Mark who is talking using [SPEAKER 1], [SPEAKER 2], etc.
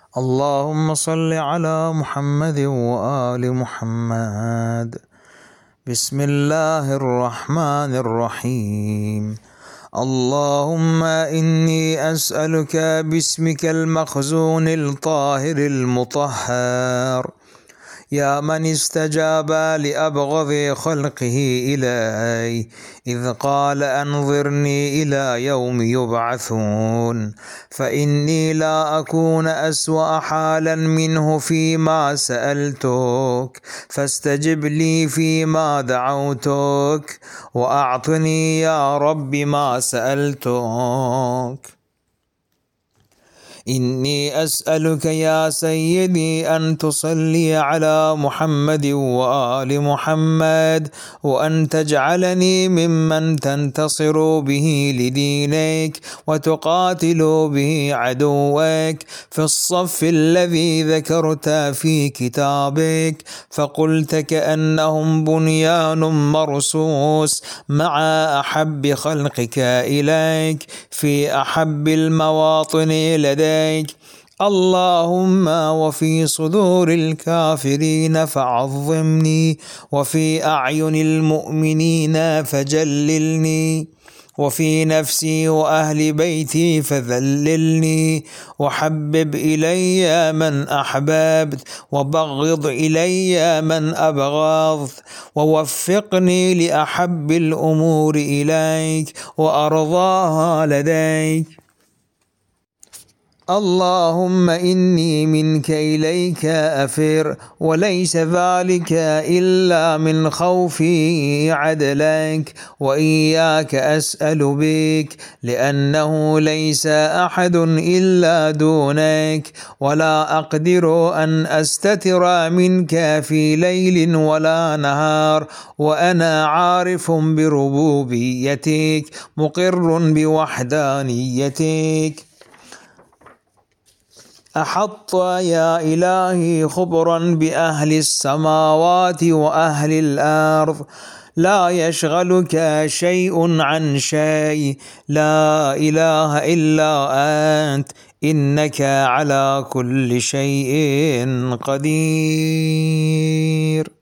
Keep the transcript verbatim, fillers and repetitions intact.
[SPEAKER 1] اللهم صل على محمد وآل محمد. بسم الله الرحمن الرحيم. اللهم إني أسألك باسمك المخزون الطاهر المطهر، يا من استجاب لأبغض خلقه إلي إذ قال أنظرني إلى يوم يبعثون، فإني لا أكون أسوأ حالا منه فيما سألتك، فاستجب لي فيما دعوتك، وأعطني يا رب ما سألتك. إني أسألك يا سيدي أن تصلي على محمد وآل محمد، وأن تجعلني ممن تنتصر به لدينك وتقاتل به عدوك في الصف الذي ذكرت في كتابك، فقلت كأنهم بنيان مرصوص مع أحب خلقك إليك في أحب المواطن لديك. اللهم وفي صدور الكافرين فعظمني، وفي أعين المؤمنين فجللني، وفي نفسي وأهل بيتي فذللني، وحبب إلي من أحببت، وبغض إلي من أبغضت، ووفقني لأحب الأمور إليك وأرضاها لديك. اللهم إني منك إليك أفر، وليس ذلك إلا من خوفي عدلك، وإياك أسأل بك، لأنه ليس أحد إلا دونك، ولا أقدر أن أستتر منك في ليل ولا نهار، وأنا عارف بربوبيتك مقر بوحدانيتك. أحط يا إلهي خبرا بأهل السماوات وأهل الأرض، لا يشغلك شيء عن شيء، لا إله إلا أنت، إنك على كل شيء قدير.